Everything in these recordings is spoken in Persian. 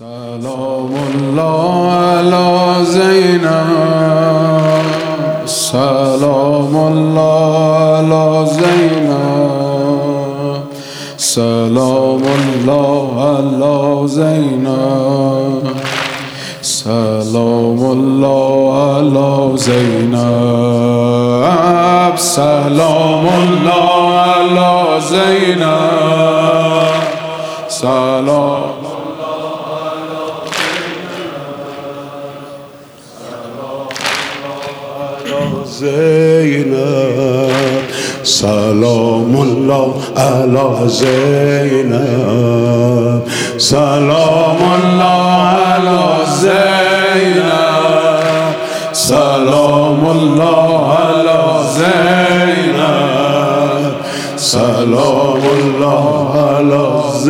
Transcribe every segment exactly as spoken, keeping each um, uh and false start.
سلام الله علی زینب، سلام الله علی زینب، سلام الله علی زینب، سلام الله علی زینب، سلام الله علی زینب، سلام زینب، سلام الله علی زینب، سلام الله علی زینب، سلام الله علی زینب، سلام الله علی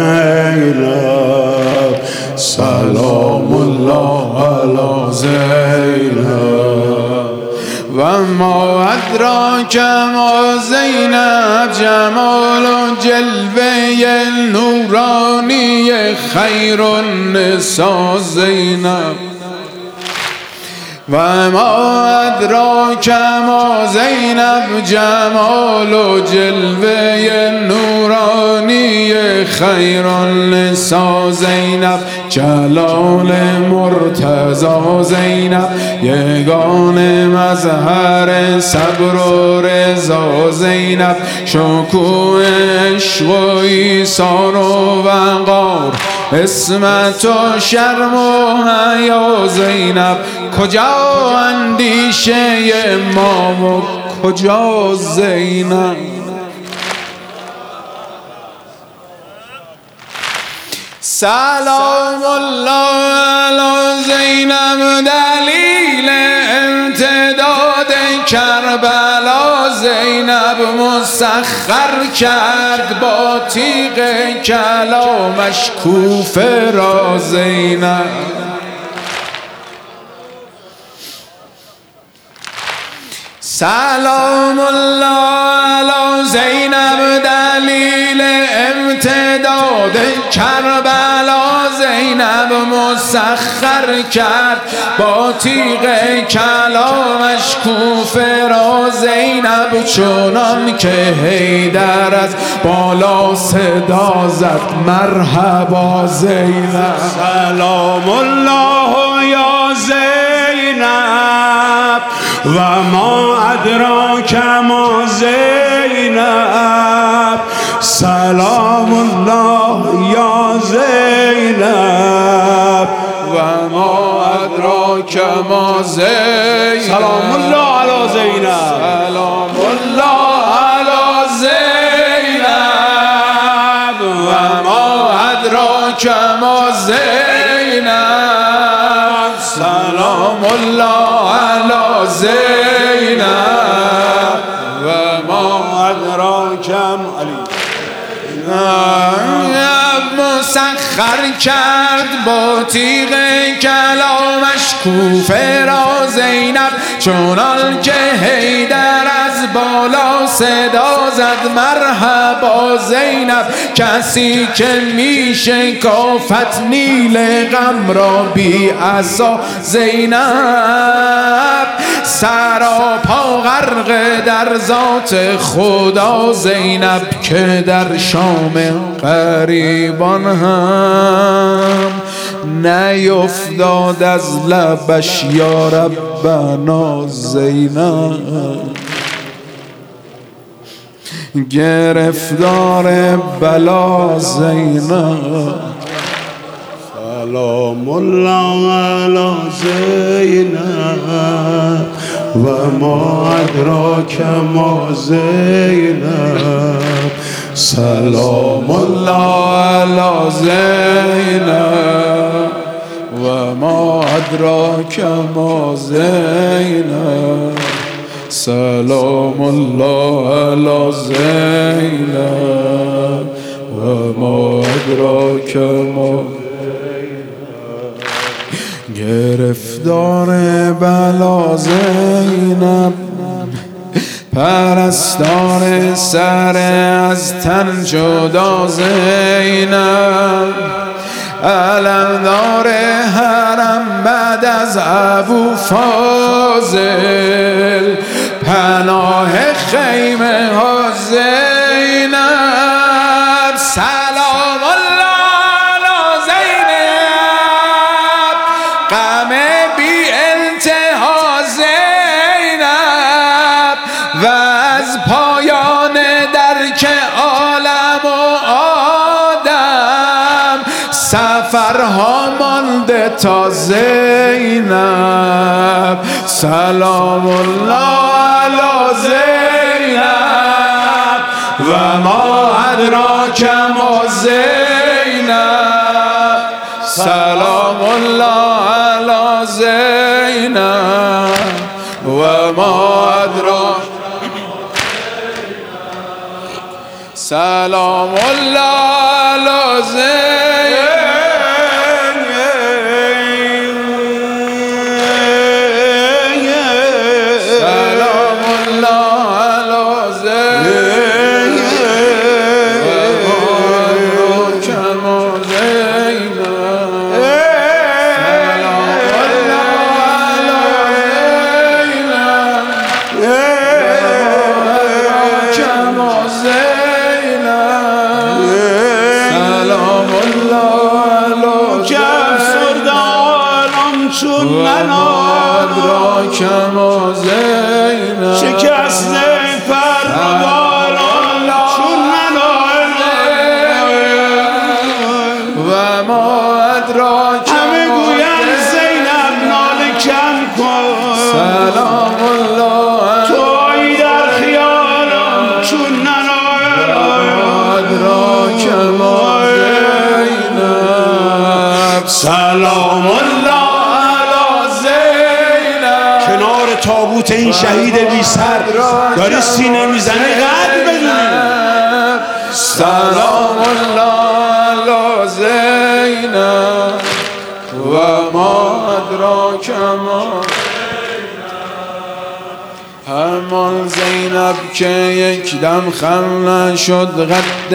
زینب، سلام الله علی زینب. و ما ادراک ما زینب، جمال و جلوه نورانی خیر النساء زینب. و ما ادراک ما زینب، جمال و جلوه نورانی خیر النساء زینب. جلال مرتضی زینب، یگان مظهر صبر و رضا زینب. شکوه عشق و ایثار و وقار، عصمت و شرم و حیا زینب. کجا اندیشه ما و کجا زینب؟ سلام الله علی زینب، دلیل امتداد کربلا زینب. مسخر کرد با تیغ کلامش کوفه را زینب. سلام الله علی زینب، دلیل امتداد کربلا زینب. مسخر کرد با تیغ کلامش کوفه را زینب. چنان که حیدر از بالا صدا زد مرحبا زینب. سلام الله یا زینب، و ما ادراک ما زینب. سلام الله یا زینب، و ما ادراک ما زینب. سلام الله علی زینب، سلام الله علی زینب، و ما ادراک ما زینب. سلام الله علی زینب، و ما ادراک علی. مسخر کرد با تیغ کلامش کوفه را زینب. چنان که حیدر از بالا صدا زد مرحبا زینب. کسی که می شکافت نیل غم را بی عصا زینب. سراپا غرق در ذات خدا زینب، که در شام غریبان هم نیفتاد از لبش یا ربنا زینب. گرفتار بلا زینب. سلام الله علی زینب، و ما ادراک ما زینب. سلام الله علی زینب، و ما ادراک ما زینب. سلام الله علی زینب، و ما ادراک ما. گرفتار بلا زینب، پرستار سر از تن جدا زینب. علمدار حرم بعد از ابو فاضل پناه خیمه ها زینب سلام الله علی زینب غم بی انتها زینب و از پایان درک عالم و آدم سفرها مانده تا زینب سلام الله علی زینب و ما ادراک ما زینب سلام الله علی زینب و ما ادراک سلام الله علی زینب کما زینب شکست پر باران چون و ما ادراک همه گویم زینب ناله کم کن سلام الله تویی در خیالم چون ادراک ما زینب سلام الله تابوت این شهید بی سر داری سینه میزنه قدر بدونی سلام الله علی زینب و ما ادراک ما همان زینب که یک دم خم نشد قد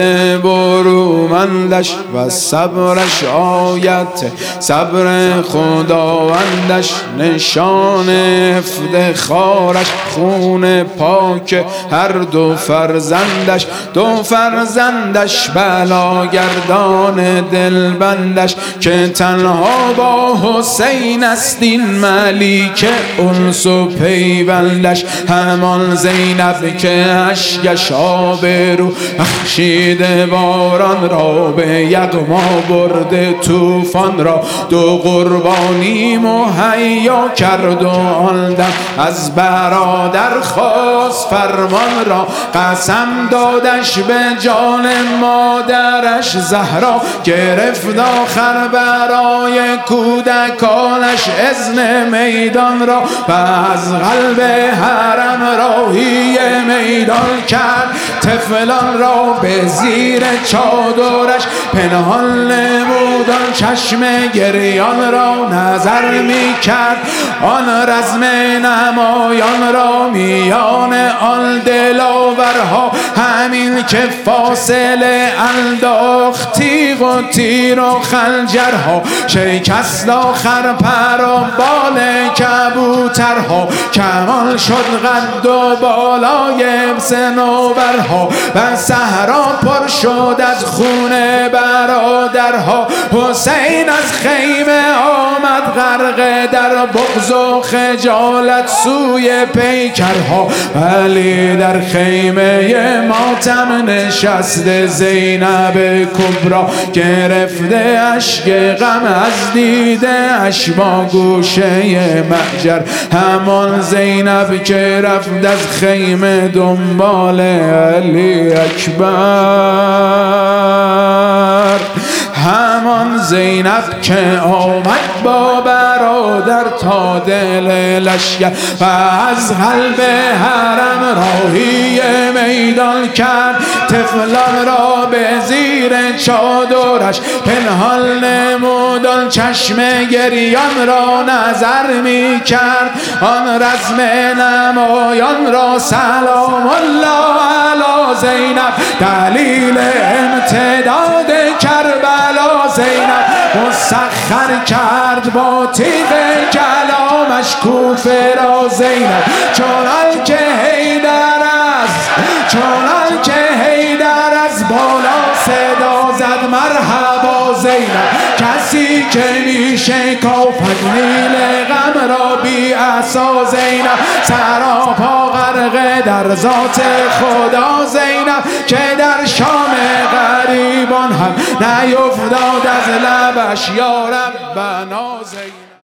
برومندش و صبرش آیت صبر خداوندش نشان افتخارش خون پاک هر دو فرزندش دو فرزندش بلاگردان دلبندش که تنها با حسین است این ملیک انس و پیوندش همان زینب که اشکش آبرو بخشیده باران را به یغما برده طوفان را دو قربانی مهیا کرد و آن دم از برادر خواست فرمان را قسم دادش به جان مادرش زهرا گرفت آخر برای کودکانش اذن میدان را و از قلب حرم راهی میدان کرد طفلان را به زیر چادرش پنهان نمود آن چشم گریان را نظر می کرد آن رزم نمایان را میان آن دلاورها همین که فاصله انداخت تیغ و تیر و خنجرها شکست آخر پر و بال کبوترها کمال شد قد و بالای صنوبرها و صحرا پر شد از خون برادرها حسین از خیمه آمد غرق در بغض و خجالت سوی پیکرها ولی در خیمه ماتم نشسته زینب کبرا گرفته اشک غم از دیده اش با گوشه محجر همان زینب که رفت از خیمه دنبال علی اکبر همان زینب که آمد با برادر تا دل لشکر و از قلب حرم راهی میدان کرد طفلان را به زیر چادرش پنهان نمود آن چشم گریان را نظر می کرد آن رزم نمایان را سلام الله علی زینب دلیل امتداد کربلا زینب مسخر کرد با تیغ کلامش کوفه را زینب، چنان که حیدر است چنان که حیدر از بالا صدا زد مرحبا زینب، کسی که میشه کافت نیل غم را بی عصا زینب، سراپا غرق در ذات خدا زینب، که در شام غریبان هم نیفتاد از لبش یا ربنا زینب.